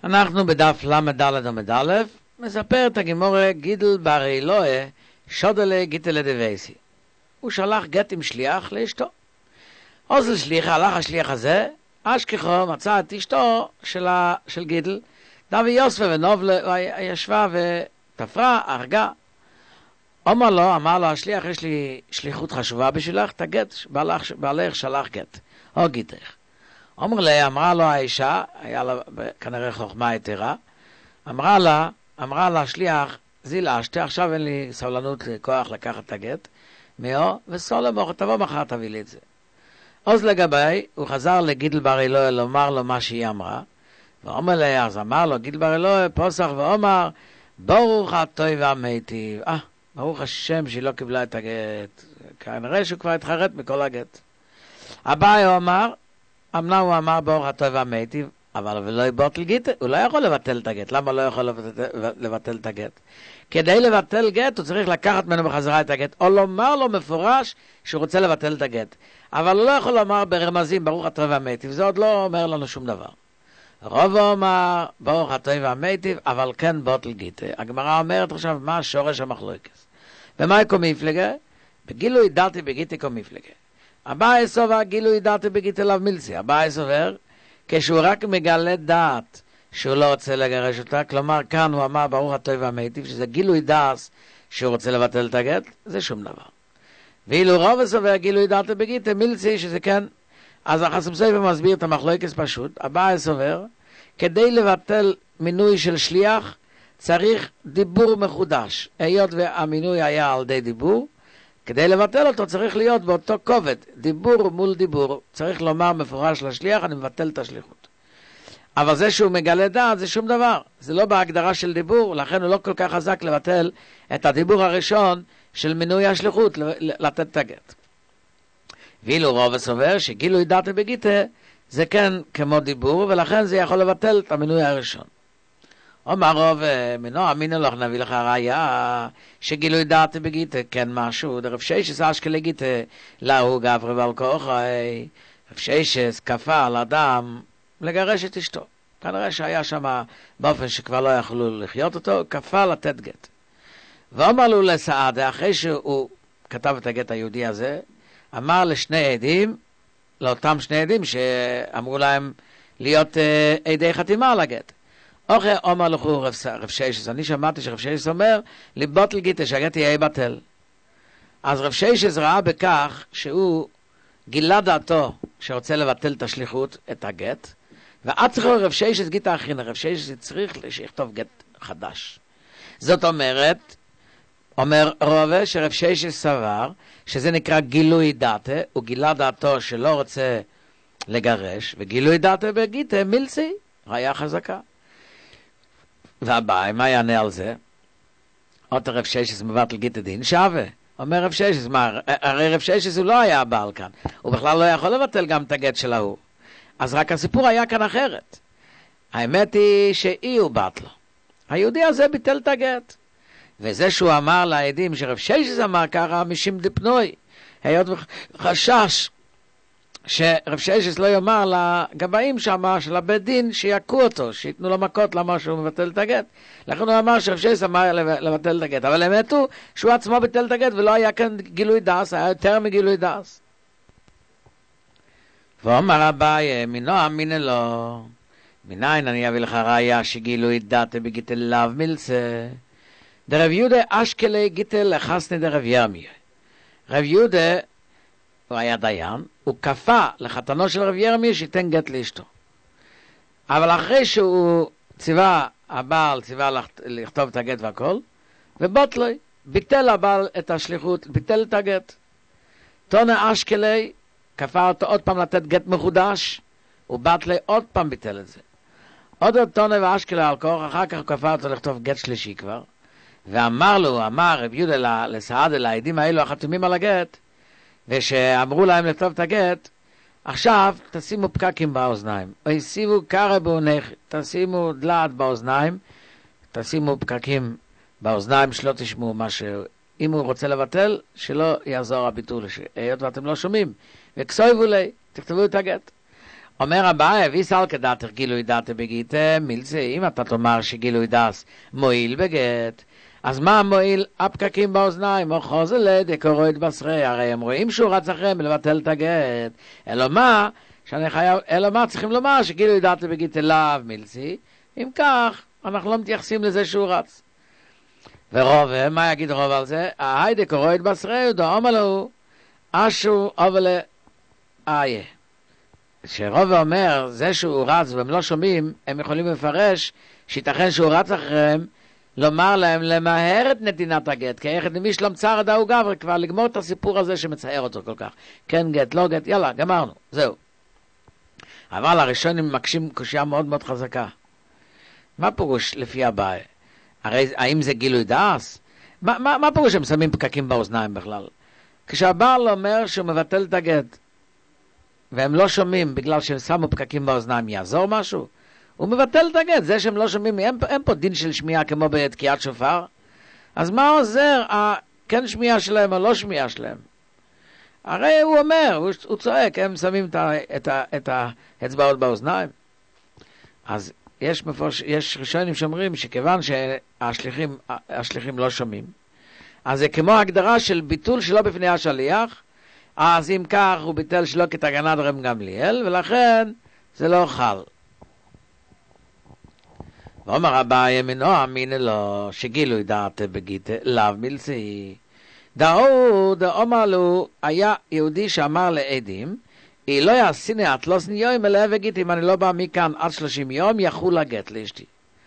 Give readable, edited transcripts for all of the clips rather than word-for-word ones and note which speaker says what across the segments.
Speaker 1: אנחנו בדף למד עמוד א', מספר את הגימורה גידל בר אלוה שודלה גיטלה דווייסי. הוא שלח גט עם שליח לאשתו. עוז לשליח, הלך השליח הזה, אשכחו מצא את אשתו של גידל, דבי יוספה ונובלה, ישבה ותפרה, הרגה. אמר לו השליח, יש לי שליחות חשובה בשבילך, את הגט, בעלך שלח גט, או גיתך. אמרה לו האישה, היה לה כנראה חוכמה יתרה, אמרה לה השליח, זילה, עכשיו אין לי סבלנות כוח לקחת את הגט, מאו, וסולמוך, תבוא מחר תביא לי את זה. אז לגבי, הוא חזר לגידל בר אלוה לומר לו מה שהיא אמרה, אז אמר לו גידל בר אלוה פוסח ואומר, ברוך הטוב והמיטיב. ברוך השם שהיא לא קיבלה את הגט, כנראה שהוא כבר התחרט מכל הגט. אביי אמנם הוא אמר ברוך הטוב והמיטיב, אבל לא יבוטל גיט, הוא לא יכול לבטל את הגט. למה לא יכול לבטל את הגט? כדי לבטל גט הוא צריך לקחת ממנו בחזרה את הגט, או לומר לו מפורש שהוא רוצה לבטל את הגט. אבל הוא לא יכול לומר ברמזים ברוך הטוב והמיטיב, זה עוד לא אומר לנו שום דבר. רוב אומר ברוך הטוב והמיטיב, אבל כן בוטל גיט. הגמרא אומרת עכשיו מה שורש המחלוקס. במה יקום מפלגה? בגילוי דעתי בגיטי קום מפלגה. אביי סובר גילוי דעתי בגיטי לאו מילסי. אביי סובר כשהוא רק מגלה דעת שהוא לא רוצה לגרש אותה, כלומר כאן הוא אמר ברוך הטוב והמיטיב, שזה גילוי דעת שהוא רוצה לבטל את הגט, זה שום דבר. ואילו רוב סובר גילוי דעתי בגיטי מילסי, שזה כן. אז החסם סופר מסביר את המחלוקס פשוט. אביי סובר, כדי לבטל מינוי של שליח, צריך דיבור מחודש. היות והמינוי היה על די דיבור, כדי לבטל אותו צריך להיות באותו כובד, דיבור מול דיבור. צריך לומר מפורש לשליח, אני מבטל את השליחות. אבל זה שהוא מגלה דעת זה שום דבר. זה לא בהגדרה של דיבור, לכן הוא לא כל כך חזק לבטל את הדיבור הראשון של מינוי השליחות, לתת את הגט. ואילו רוב סובר שגילוי דעתי בגיטה זה כן כמו דיבור, ולכן זה יכול לבטל את המינוי הראשון. אומר רוב מינו, אמינו לך, נביא לך ראיה שגילוי דעתי בגיטה כן משהו. רב ששס אשכלה גיטה לאו גברי ועל כוחי. רב ששס כפה על אדם לגרש את אשתו. כנראה שהיה שם באופן שכבר לא יכלו לחיות אותו, כפה לתת גט. ואומר לו לסעדה, אחרי שהוא כתב את הגט היהודי הזה, אמר לשני עדים, לאותם שני עדים שאמרו להם להיות עדי חתימה על הגט. אוכל אומר לכו רב ששס, אני שמעתי שרב ששס אומר, לבוטל גיטה, שהגט יהיה בטל. אז רב ששס ראה בכך שהוא גילה דעתו שרוצה לבטל את השליחות, את הגט, ועד צריך רב ששס גיטה אחרינה, רב ששס צריך שיכתוב גט חדש. זאת אומרת, אומר רובה שרב ששס סבר, שזה נקרא גילוי דעתה, הוא גילה דעתו שלא רוצה לגרש, וגילוי דעתה בגיטה מילסי, ראיה חזקה. והבא, מה יענה על זה? אותו רב ששס מבטל גיטה דין שווה. אומר רב ששס, הרי רב ששס הוא לא היה הבעל כאן, הוא בכלל לא יכול לבטל גם את הגט של ההוא. אז רק הסיפור היה כאן אחרת. האמת היא שאי הוא בטלו. היהודי הזה ביטל את הגט. וזה שהוא אמר לעדים שרב ששס אמר ככה משום דפנוי, היות וחשש שרב ששס לא יאמר לגבאים שם של הבית דין שיכו אותו, שיתנו לו מכות למה שהוא מבטל את הגט. לכן הוא אמר שרב ששס אמר לבטל את הגט, אבל האמת הוא שהוא עצמו ביטל את הגט ולא היה כאן גילוי דעס, היה יותר מגילוי דעס. ואומר אביי מינו אמינה לו, מניין אני אביא לך ראיה שגילוי דעתה בגיטה לאו מילסה. דרב יהודה אשכלה גיטה לחסני דרב ירמיה. רב יהודה הוא היה דיין, הוא כפה לחתנו של רב ירמיה שייתן גט לאשתו. אבל אחרי שהוא הבעל ציווה לכתוב את הגט והכל, ובוטלוי, ביטל הבעל את השליחות, ביטל את הגט. תונה אשכלה כפה אותו עוד פעם לתת גט מחודש, ובטלי עוד פעם ביטל את זה. עוד תונה ואשכלה על כוח, אחר כך הוא כפה אותו לכתוב גט שלישי כבר, אמר רב יהודה לסעדה, לעדים האלו החתומים על הגט, ושאמרו להם לכתוב את הגט, עכשיו תשימו פקקים באוזניים, או יסיבו קרא בעונך, תשימו דלעת באוזניים, תשימו פקקים באוזניים שלא תשמעו משהו. אם הוא רוצה לבטל, שלא יעזור הביטול, היות ואתם לא שומעים, וכסויבו לי, תכתבו את הגט. אומר אביי, ויסל כדתך גילוי דתה בגיטה, מילצי, אם אתה תאמר שגילוי דס מועיל בגט, אז מה מועיל הפקקים באוזניים, או חוזל דקורוית בשרי, הרי הם רואים שהוא רץ אחריהם לבטל את הגט, אלא מה צריכים לומר שגילוי דתה בגיטה לאו מילצי, אם כך, אנחנו לא מתייחסים לזה שהוא רץ. ורוב, מה יגיד רוב על זה? היידה קורוית בשרי, דאמר לו, אשו אובלה איה. שרוב אומר, זה שהוא רץ והם לא שומעים, הם יכולים לפרש שיתכן שהוא רץ אחריהם, לומר להם למהר את נתינת הגט, כי איך למי שלום צער דאו גבר, כבר לגמור את הסיפור הזה שמצער אותו כל כך. כן גט, לא גט, יאללה, גמרנו, זהו. אבל הראשונים מקשים קושיה מאוד מאוד חזקה. מה פירוש לפי הבעיה? הרי האם זה גילוי דעס? מה פירוש שהם שמים פקקים באוזניים בכלל? כשהבעל אומר שהוא מבטל את הגט, והם לא שומעים בגלל שהם שמו פקקים באוזניים, יעזור משהו? הוא מבטל את הגט, זה שהם לא שומעים, אין פה דין של שמיעה כמו בתקיעת שופר. אז מה עוזר כן שמיעה שלהם או לא שמיעה שלהם? הרי הוא אומר, הוא צועק, הם שמים את האצבעות באוזניים. אז יש ראשונים שאומרים שכיוון שהשליחים לא שומעים, אז זה כמו הגדרה של ביטול שלא בפני השליח, אז אם כך הוא ביטל שלא כתגנת רם גמליאל, ולכן זה לא חל. ואומר אביי ימינו אמינה לו שגילוי דעתה בגיטה לאו מילצי. דאמר לו, היה יהודי שאמר לעדים, לא יעשיני אטלוסני יום אלא וגיט, אם אני לא בא מכאן עד 30 יום יחול הגט לאשתי.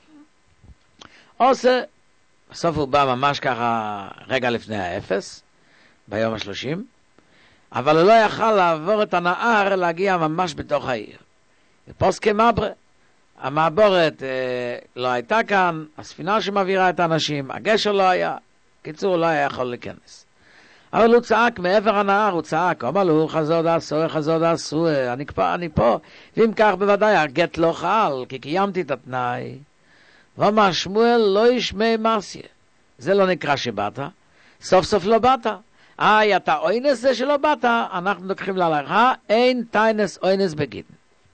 Speaker 1: עושה, בסוף הוא בא ממש ככה רגע לפני האפס, ביום ה-30, אבל הוא לא יכל לעבור את הנהר להגיע ממש בתוך העיר. פוסקי מברה, המעבורת לא הייתה כאן, הספינה שמעבירה את האנשים, הגשר לא היה, קיצור הוא לא היה יכול להיכנס. אבל הוא צעק מעבר הנהר, הוא צעק, אמר לו, חזור דעשו, אני פה, ואם כך בוודאי הגט לא חל, כי קיימתי את התנאי. ואמר שמואל לא ישמע מעשיה, זה לא נקרא שבאת, סוף סוף לא באת. אתה אוינס זה שלא באת, אנחנו לוקחים להלכה, אין טיינס אוינס בגיטן.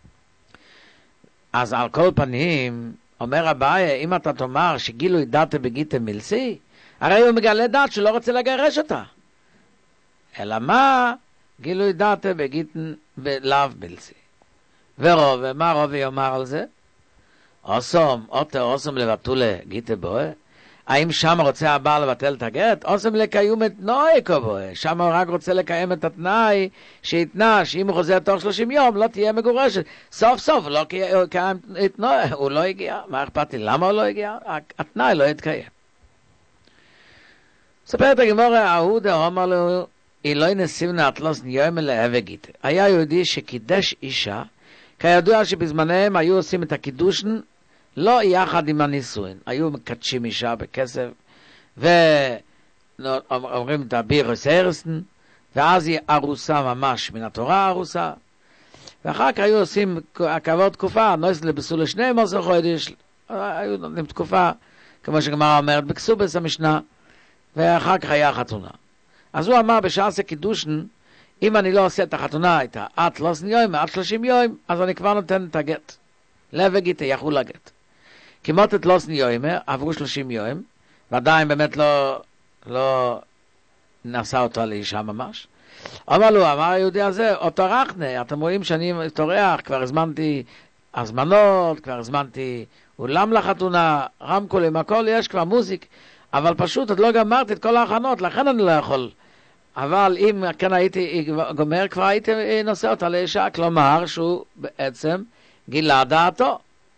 Speaker 1: אז על כל פנים, אומר אביי, אם אתה תאמר שגילוי דתה בגיטה מילסי, הרי הוא מגלה דת שלא רוצה לגרש אותה. אלא מה? גילוי דתה בגיטן ולאו מילסי. ורוב, מה רוב יאמר על זה? אוסום לבטולה גיטה בואה. האם שם רוצה הבעל לבטל את הגט? אוסם לקיים את נוי כבואה. שם הוא רק רוצה לקיים את התנאי שהתנה, שאם הוא חוזר תוך 30 יום לא תהיה מגורשת. סוף סוף לא קיים את נוי. הוא לא הגיע. מה אכפת לי? למה הוא לא הגיע? התנאי לא יתקיים. ספר את הגמור ההודה, אמר לו, אילוי נסיבנה אטלוס ניום אלא גיטה. היה יהודי שקידש אישה, כידוע שבזמניהם היו עושים את הקידושן, לא יחד עם הנישואין, היו מקדשים אישה בכסף, ואומרים את הבירוס הרסן, ואז היא ארוסה ממש מן התורה ארוסה, ואחר כך היו עושים כעבור תקופה, נויס לבסו לשני מוסר חודש, היו נותנים תקופה, כמו שגמרא אומרת, בקסובס המשנה, ואחר כך היה החתונה. אז הוא אמר בשעה שקידושן, אם אני לא עושה את החתונה איתה, עד 30 יום, אז אני כבר נותן את הגט. לבגיטה יחול הגט. כמות את לוסני יוימה, עברו 30 יום, ועדיין באמת לא נעשה אותו לאישה ממש. אמר היהודי הזה, אותו רחנה, אתם רואים שאני תורח, כבר הזמנתי הזמנות, כבר הזמנתי אולם לחתונה, רמקולים, הכל יש כבר מוזיק, אבל פשוט עוד לא גמרתי את כל ההכנות, לכן אני לא יכול. אבל אם כן הייתי גומר, כבר הייתי נושא אותה לאישה, כלומר שהוא בעצם גילה דעתו.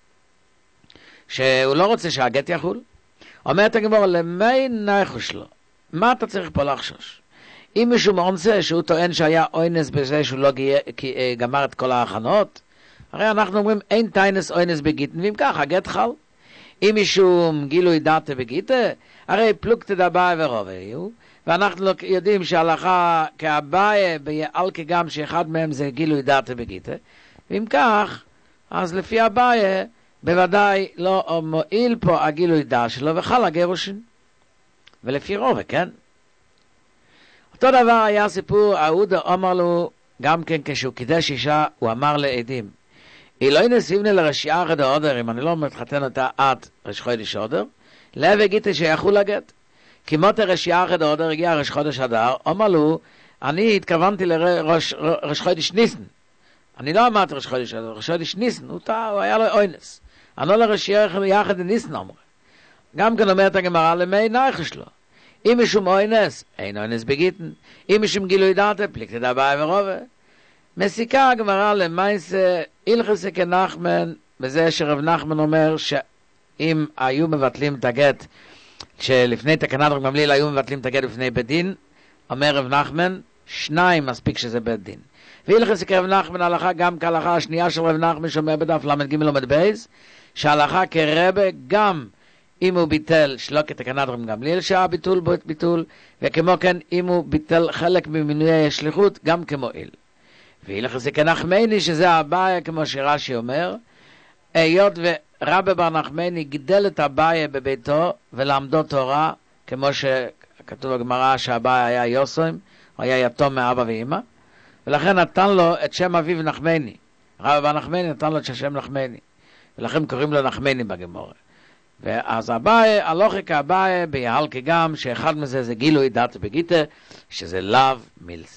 Speaker 1: שהוא לא רוצה שהגט יחול. אומרת הגמרא, למי נחוש לו? מה אתה צריך פה לחשוש? אם מישהו מעונצה שהוא טוען שהיה אוינס בזה שהוא לא גמר את כל ההכנות, הרי אנחנו אומרים אין טיינס אוינס בגיטן, ואם כך הגט חל. אם מישהו גילוי דתה בגיטה, הרי פלוגתא דאביי ורבי, ואנחנו יודעים שההלכה כאביי ביעלקה גם שאחד מהם זה גילוי דתה בגיטה, ואם כך, אז לפי אביי בוודאי לא מועיל פה הגילוי דעת שלו וחל הגירושין. ולפי רובה, כן? אותו דבר היה סיפור, ההודה אמר לו, גם כן כשהוא קידש אישה, הוא אמר לעדים, לא נסיבנה לרשיעה אחת העודר, אם אני לא מתחתן אותה עד ראש חודש עודר, לב גיטה שיחול הגט. כמו תרשיעה אחת העודר הגיע ראש חודש אדר, אומר לו, אני התכוונתי לראש חודש ניסן. אני לא אמרתי ראש חודש אדר, ראש חודש ניסן, הוא היה לו אוינס. אני לא לרשיעה יחד ניסן אמר. גם כן אומרת הגמרא למי נחש לו. אם משום אוינס, אין אוינס בגיטן. אם משום גילוי דעתה, פליקת דבאי ורובה. מסיקה הגמרא למייס הלכסה כנחמן, בזה שרב נחמן אומר שאם היו מבטלים את הגט, שלפני תקנת רב גמליאל היו מבטלים את הגט בפני בית דין, אומר רב נחמן, 2 מספיק שזה בית דין. והלכסה כרב נחמן הלכה גם כהלכה השנייה של רב נחמן שאומר בדף למד ג' למד בייס, שההלכה כרבה גם אם הוא ביטל שלא כתקנת רב גמליאל שהיה ביטול בו את ביטול, וכמו כן אם הוא ביטל חלק ממינויי השליחות גם כמו איל. והלכסה כנחמני שזה הבעיה כמו שרש"י אומר, היות ורבי בר נחמני גידל את הבעיה בביתו ולמדו תורה, כמו שכתוב בגמרא שהבעיה היה יוסוים, הוא היה יתום מאבא ואמא, ולכן נתן לו את שם אביו נחמני. רבי בר נחמני נתן לו את השם נחמני, ולכן קוראים לו נחמני בגמרא. ואז הבעיה, הלוכק הבעיה ביהלקה גם, שאחד מזה זה גילוי דעת בגיטה, שזה לאו מילסה.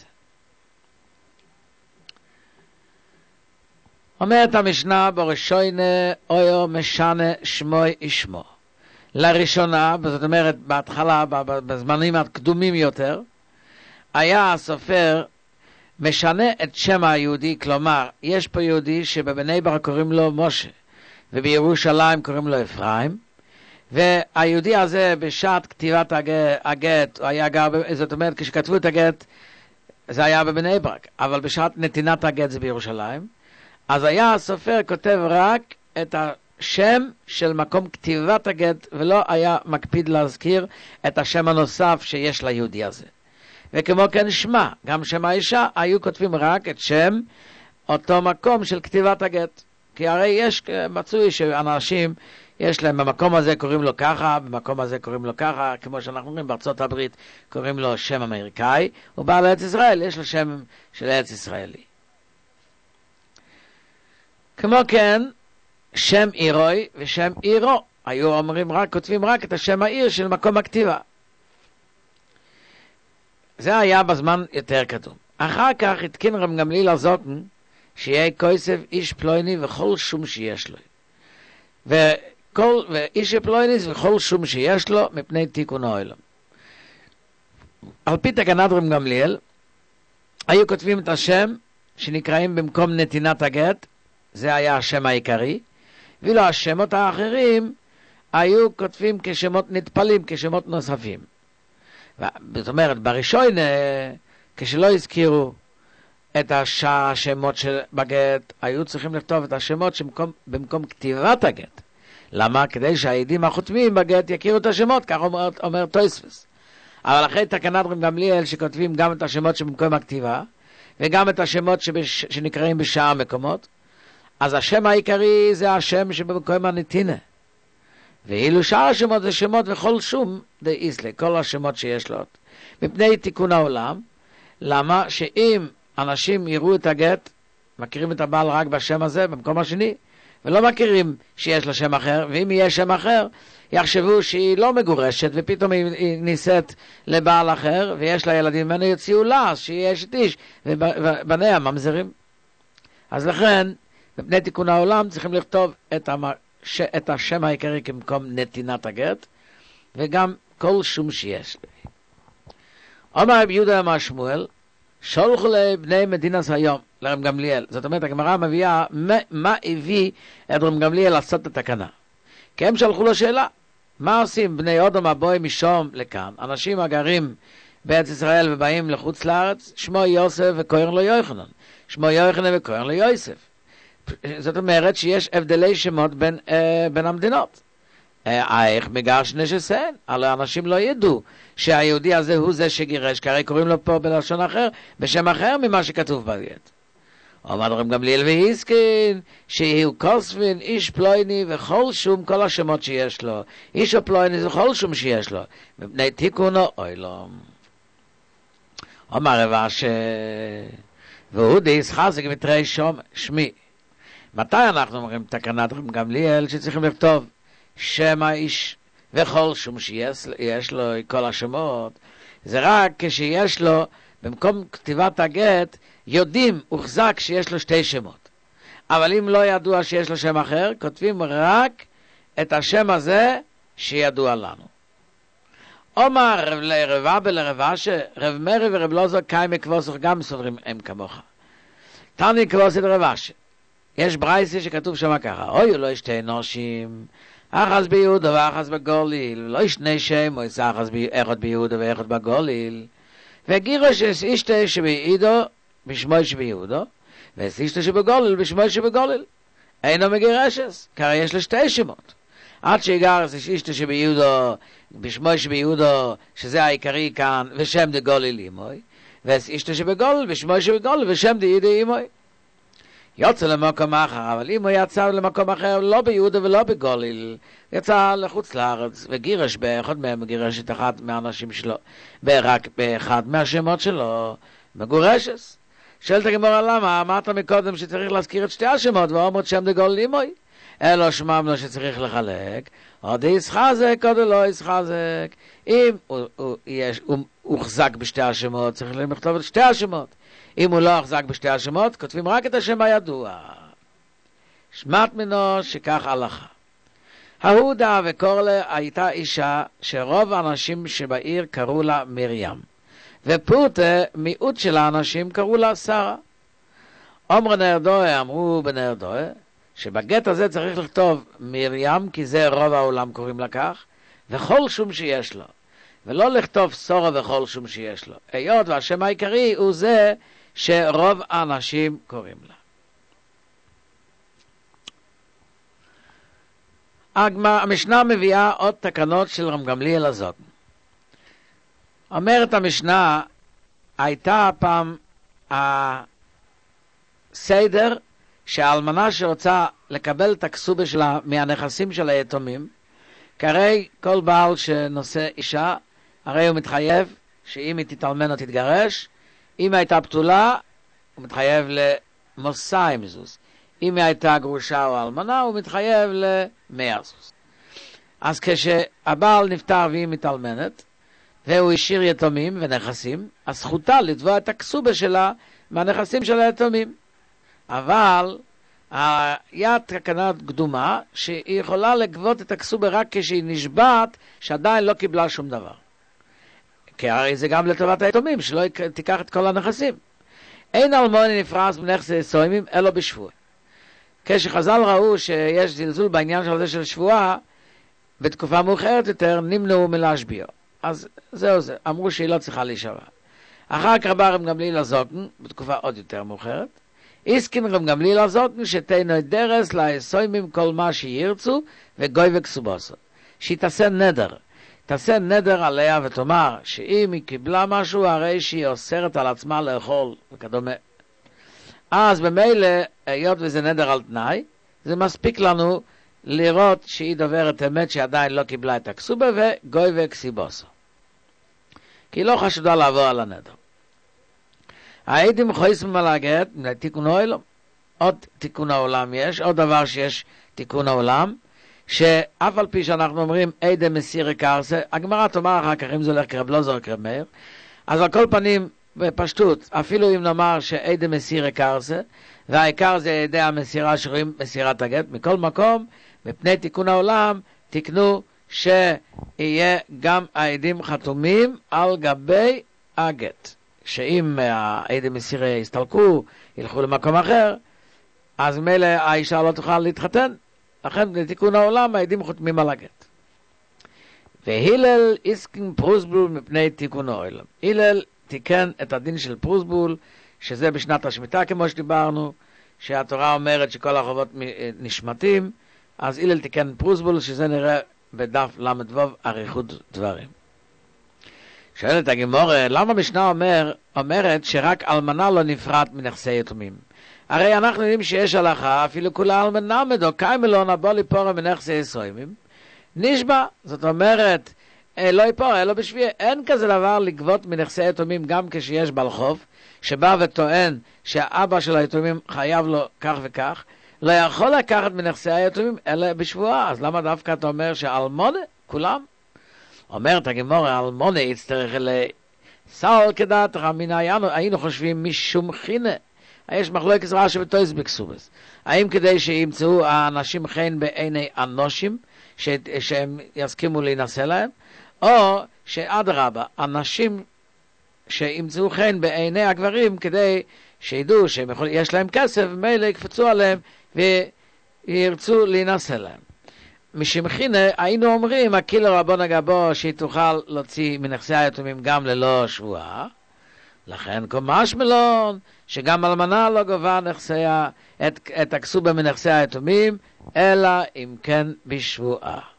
Speaker 1: אומרת המשנה בראשונה אויו משנה שמוי ישמו. לראשונה, זאת אומרת בהתחלה, בזמנים הקדומים יותר, היה הסופר משנה את שם היהודי, כלומר, יש פה יהודי שבבני ברק קוראים לו משה, ובירושלים קוראים לו אפרים, והיהודי הזה בשעת כתיבת הגט, הוא היה גר, זאת אומרת, כשכתבו את הגט, זה היה בבני ברק, אבל בשעת נתינת הגט זה בירושלים, אז היה הסופר כותב רק את השם של מקום כתיבת הגט, ולא היה מקפיד להזכיר את השם הנוסף שיש ליהודי הזה. וכמו כן שמה, גם שם האישה, היו כותבים רק את שם אותו מקום של כתיבת הגט. כי הרי יש מצוי שאנשים, יש להם במקום הזה קוראים לו ככה, במקום הזה קוראים לו ככה, כמו שאנחנו אומרים בארצות הברית קוראים לו שם אמריקאי, ובא לארץ ישראל, יש לו שם של ארץ ישראלי. כמו כן, שם עירוי ושם עירו, היו אומרים רק, כותבים רק את השם העיר של מקום הכתיבה. זה היה בזמן יותר קדום. אחר כך התקין רב גמליאל הזוקן, שיהיה כוסף איש פלויני וכל שום שיש לו. ואיש פלויניס וכל שום שיש לו מפני תיקון העולם. על פי תקנת רב גמליאל, היו כותבים את השם שנקראים במקום נתינת הגט, זה היה השם העיקרי, ואילו השמות האחרים היו כותבים כשמות נטפלים, כשמות נוספים. זאת אומרת, בראשון, כשלא הזכירו את השמות של בגט, היו צריכים לכתוב את השמות במקום כתיבת הגט. למה? כדי שהעדים החותמים בגט יכירו את השמות, כך אומר תוספות. אבל אחרי תקנת רב גמליאל שכותבים גם את השמות שבמקום הכתיבה, וגם את השמות שנקראים בשאר מקומות, אז השם העיקרי זה השם שבמקום הנתינה. ואילו שאר השמות זה שמות וכל שום די איסלה, כל השמות שיש לו. מפני תיקון העולם, למה? שאם אנשים יראו את הגט, מכירים את הבעל רק בשם הזה, במקום השני, ולא מכירים שיש לו שם אחר, ואם יהיה שם אחר, יחשבו שהיא לא מגורשת, ופתאום היא נישאת לבעל אחר, ויש לה ילדים, ממנו יוציאו לה, שהיא אשת איש, ובניה ממזרים. אז לכן, מפני תיקון העולם, צריכים לכתוב את השם העיקרי כמקום נתינת הגט, וגם כל שום שיש לי. אומר רבי יהודה אמר שמואל, שולחו לבני מדינס היום, לרב גמליאל. זאת אומרת, הגמרא מביאה מה הביא את רב גמליאל לעשות את התקנה. כי הם שלחו לו שאלה, מה עושים בני אדם הבאים משום לכאן? אנשים הגרים בארץ ישראל ובאים לחוץ לארץ, שמו יוסף וקוראים לו יוחנן. שמו יוחנן וקוראים לו יוסף. זאת אומרת שיש הבדלי שמות בין המדינות. איך מגרש נשסן? הלא אנשים לא ידעו שהיהודי הזה הוא זה שגירש, כי הרי קוראים לו פה בלשון אחר, בשם אחר ממה שכתוב בגט. אומר רב גמליאל והזכין, שהוא כוספין, איש פלויני וכל שום, כל השמות שיש לו. איש פלויני זה כל שום שיש לו. מפני תיקונו אוילום. אומר רב אשר, והוא דיס חזק בתרי שמי. מתי אנחנו אומרים תקנת רב גמליאל שצריכים לכתוב שם האיש וכל שום שיש לו כל השמות? זה רק כשיש לו, במקום כתיבת הגט, יודעים, הוחזק שיש לו שתי שמות. אבל אם לא ידוע שיש לו שם אחר, כותבים רק את השם הזה שידוע לנו. אומר רב אבא לרב אשר, רב מרי ורב לוזר קיימי כבוסך גם סוברים הם כמוך. תני כבוסת רב אשר. יש ברייסי שכתוב שם ככה, אוי לא שתי נושים, אחז ביהודה ואחז בגוליל, לא שני שם, או אחז אחד ביהודה ואחד בגוליל, וגירוש יש אישתה שביידו בשמוי שביהודו, ויש אישתה שבגוליל בשמוי שבגוליל. אינו מגירשס, כי יש לו שתי שמות. עד שיגרס יש אישתה שביהודו בשמוי שביהודו, שזה העיקרי כאן, ושם דה גוליל אימוי, ויש אישתה שבגוליל בשמוי שבגוליל, ושם דה ידע אימוי. יוצא למקום אחר, אבל אם הוא יצא למקום אחר, לא ביהודה ולא בגוליל, יצא לחוץ לארץ, וגירש באחד מהם, גירש את אחד מהאנשים שלו, רק באחד מהשמות שלו, מגורשס. שאלת הגמרא למה, אמרת מקודם שצריך להזכיר את שתי השמות, ואומרת שם דגוליל אימוי, אלו שממנו שצריך לחלק, עוד ישחזק, עוד לא ישחזק. אם הוא הוחזק בשתי השמות, צריך לכתוב את שתי השמות. אם הוא לא הוחזק בשתי השמות, כותבים רק את השם הידוע. שמעת מנו שכך הלכה. ההודה וקורלה הייתה אישה שרוב האנשים שבעיר קראו לה מרים, ופורטה מיעוט של האנשים קראו לה שרה. אמרו נרדוה, אמרו בנרדוה, שבגט הזה צריך לכתוב מרים, כי זה רוב העולם קוראים לה כך, וכל שום שיש לו, ולא לכתוב סורה וכל שום שיש לו, היות והשם העיקרי הוא זה שרוב האנשים קוראים לה. המשנה מביאה עוד תקנות של רב גמליאל הזקן. אומרת המשנה, הייתה פעם הסדר שהאלמנה שרוצה לקבל את הכסובה שלה מהנכסים של היתומים, כי כל בעל שנושא אישה, הרי הוא מתחייב שאם היא תתאלמן או תתגרש, אם היא הייתה פתולה, הוא מתחייב למוסע עם זוז. אם היא הייתה גרושה או אלמנה, הוא מתחייב ל100 זוז. אז כשהבעל נפטר והיא מתאלמנת, והוא השאיר יתומים ונכסים, אז זכותה לתבוע את הכסובה שלה מהנכסים של היתומים. אבל היה תקנה קדומה שהיא יכולה לגבות את הכסובה רק כשהיא נשבעת שעדיין לא קיבלה שום דבר. כי הרי זה גם לטובת היתומים, שלא תיקח את כל הנכסים. אין אלמוני נפרס בנכסי סוימים, אלא בשבוע. כשחז"ל ראו שיש זלזול בעניין של זה של שבועה, בתקופה מאוחרת יותר נמנעו מלהשביע. אז זהו זה, אמרו שהיא לא צריכה להישבע. אחר כך בא רב גמליאל הזקן, בתקופה עוד יותר מאוחרת, הסכים רב גמליאל הזקן שתינו דרס לסוימים כל מה שירצו וגוי וכסובוסו. שהיא תעשה נדר. תעשה נדר עליה ותאמר שאם היא קיבלה משהו הרי שהיא אוסרת על עצמה לאכול וכדומה. אז במילא, היות וזה נדר על תנאי, זה מספיק לנו לראות שהיא דוברת אמת שעדיין לא קיבלה את הכסובה וגוי וכסיבוסו. כי היא לא חשודה לעבור על הנדר. העדים חויסים על הגט, תיקון העולם. עוד תיקון העולם יש, עוד דבר שיש תיקון העולם, שאף על פי שאנחנו אומרים עדה מסירי קרסה, הגמרא תאמר אחר כך אם זה הולך כרב לוזר כרב מאיר, אז על כל פנים בפשטות, אפילו אם נאמר שעדה מסירי קרסה, והעיקר זה עדי המסירה שרואים מסירת הגט, מכל מקום, מפני תיקון העולם, תקנו שיהיה גם העדים חתומים על גבי הגט. שאם העדים מסירי יסתלקו, ילכו למקום אחר, אז מילא האישה לא תוכל להתחתן. לכן בתיקון העולם העדים חותמים על הגט. והילל איסקין פרוסבול מפני תיקון העולם. הילל תיקן את הדין של פרוסבול, שזה בשנת השמיטה כמו שדיברנו, שהתורה אומרת שכל החובות נשמטים, אז הילל תיקן פרוסבול, שזה נראה בדף למדו אריכות דברים. שואלת הגמרא, למה המשנה אומרת שרק אלמנה לא נפרד מנכסי יתומים? הרי אנחנו יודעים שיש הלכה, אפילו כולה אלמנה מדו, קיימלון הבוא ליפורה מנכסי יסוימים, נשבע, זאת אומרת, לא יפורה, אלא בשביע, אין כזה דבר לגבות מנכסי יתומים גם כשיש בעל חוב, שבא וטוען שהאבא של היתומים חייב לו כך וכך, לא יכול לקחת מנכסי היתומים אלא בשבועה. אז למה דווקא אתה אומר שאלמונה, כולם? אומרת הגמרא, אלמונה יצטרך לסל כדעתך, היינו חושבים משום חינה. יש מחלוקת רש"י וטויס בכסובס. האם כדי שימצאו האנשים חן בעיני אנושים, שהם יסכימו להינשא להם, או שאדרבה, אנשים שימצאו חן בעיני הגברים כדי שידעו שיש להם כסף, מילא יקפצו עליהם וירצו להינשא להם. משום חינה היינו אומרים, הקילו רבון הגבו שהיא תוכל להוציא מנכסי היתומים גם ללא שבועה, לכן קומש מלון שגם אלמנה לא גובה את הכסובה מנכסי היתומים, אלא אם כן בשבועה.